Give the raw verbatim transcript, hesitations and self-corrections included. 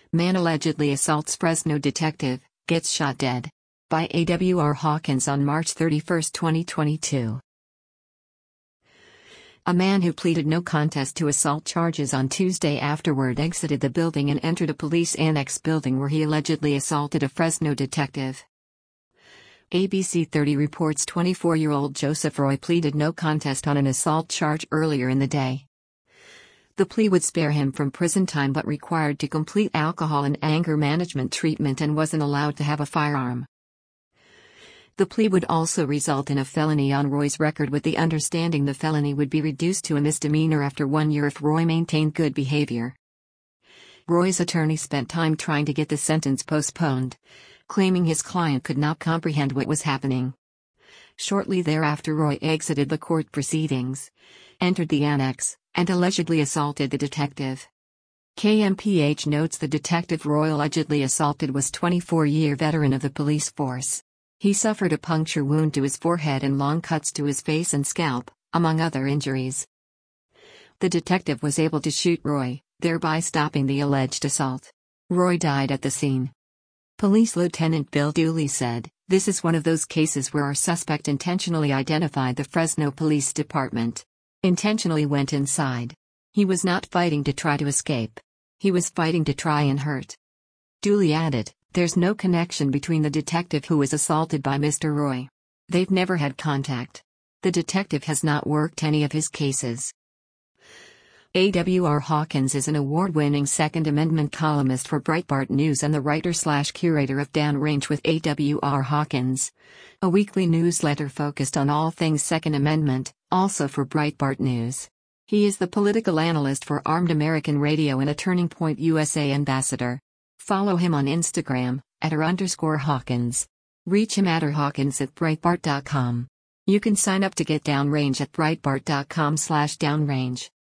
Man allegedly assaults Fresno detective, gets shot dead. By A W R Hawkins on March thirty-first, twenty twenty-two. A man who pleaded no contest to assault charges on Tuesday afterward exited the building and entered a police annex building where he allegedly assaulted a Fresno detective. A B C thirty reports twenty-four-year-old Joseph Roy pleaded no contest on an assault charge earlier in the day. The plea would spare him from prison time but required to complete alcohol and anger management treatment and wasn't allowed to have a firearm. The plea would also result in a felony on Roy's record, with the understanding the felony would be reduced to a misdemeanor after one year if Roy maintained good behavior. Roy's attorney spent time trying to get the sentence postponed, claiming his client could not comprehend what was happening. Shortly thereafter, Roy exited the court proceedings, entered the annex, and allegedly assaulted the detective. K M P H notes the detective Roy allegedly assaulted was twenty-four-year veteran of the police force. He suffered a puncture wound to his forehead and long cuts to his face and scalp, among other injuries. The detective was able to shoot Roy, thereby stopping the alleged assault. Roy died at the scene. Police Lieutenant Bill Dooley said, "This is one of those cases where our suspect intentionally identified the Fresno Police Department. Intentionally went inside. He was not fighting to try to escape. He was fighting to try and hurt." Dooley added, "There's no connection between the detective who was assaulted by Mister Roy. They've never had contact. The detective has not worked any of his cases." A W R Hawkins is an award-winning Second Amendment columnist for Breitbart News and the writer-slash-curator of Downrange with A W R Hawkins, a weekly newsletter focused on all things Second Amendment, also for Breitbart News. He is the political analyst for Armed American Radio and a Turning Point U S A ambassador. Follow him on Instagram, at r underscore Hawkins. Reach him at rhawkins at breitbart dot com. You can sign up to get Downrange at breitbart dot com slash downrange.